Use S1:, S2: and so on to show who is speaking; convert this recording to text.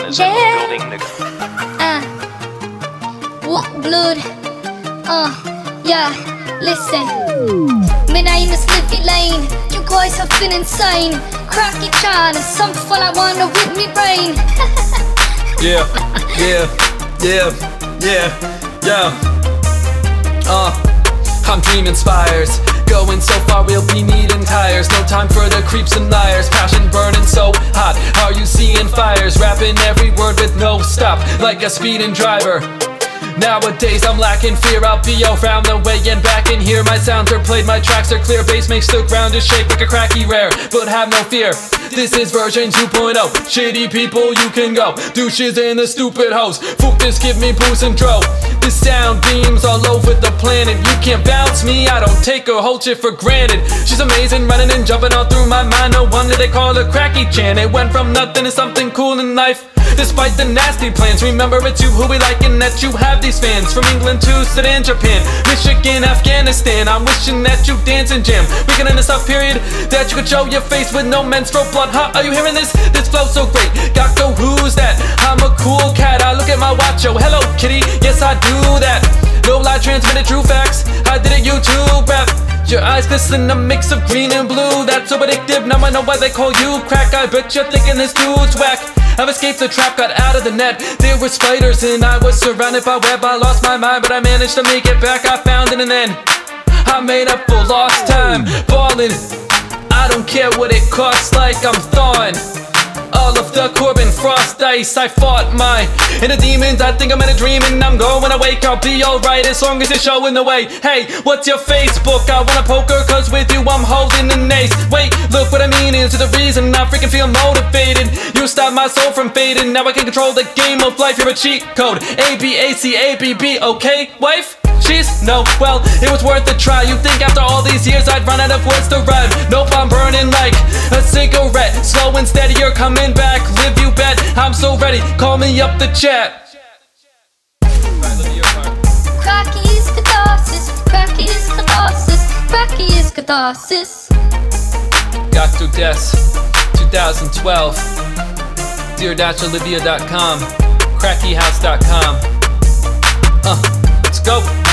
S1: One is in the building, nigga.
S2: Walk blood. Yeah, listen. My name is Livy Lane. You guys have been insane. Cracky Chan and some fella wanna whip me brain.
S3: Yeah. I'm dreaming spires, going so far we'll be needing tires. No time for the creeps and liars, passion burning so hot. Are you seeing fires, rapping every word with no stop, like a speeding driver. Nowadays I'm lacking fear, I'll be around the way and back in here. My sounds are played, my tracks are clear, bass makes the ground just shake like a cracky rare. But have no fear, this is version 2.0. Shitty people you can go, douches and the stupid hoes. Fook this, give me booze and dro. This sound beams all over the planet. You can't bounce me, I don't take her whole shit for granted. She's amazing, running and jumping all through my mind. No wonder they call her Cracky Chan. It went from nothing to something cool in life, despite the nasty plans. Remember it's you who we like and that you have these fans. From England to Sudan, Japan, Michigan, Afghanistan. I'm wishing that you dance and jam. We can end this up period, that you could show your face with no menstrual blood. Huh, are you hearing this? This flow so great. Gakko, who's that? I'm a cool cat, I look at my watch, yo, hello kitty. Yes, I do that. No lie, transmitted true facts. I did it YouTube rap. Your eyes glisten, a mix of green and blue. That's so addictive, now I know why they call you crack. I bet you're thinking this dude's whack. I've escaped the trap, got out of the net. There were spiders and I was surrounded by web. I lost my mind, but I managed to make it back. I found it and then I made up for lost time. Ballin', I don't care what it costs, like I'm thawing all of the Corbin Frost ice. I fought my inner demons, I think I'm in a dream and I'm going awake. I'll be alright as long as you're showing the way. Hey, what's your Facebook? I wanna poker cause with you I'm holding an ace. Wait, look what I mean is the reason I freaking feel motivated. You stopped my soul from fading, now I can control the game of life. You're a cheat code, A-B-A-C-A-B-B, okay, wife? She's no, well, it was worth a try. You think after all these years I'd run out of words to rhyme? Nope, I'm burning like a cigarette. Slow and steady, you're coming back. Live you bet, I'm so ready. Call me up the chat.
S2: Cracky is catharsis. Cracky is catharsis. Cracky is catharsis.
S3: Gakko Des, 2012. Dear-Olivia.com, crackyhouse.com. Let's go.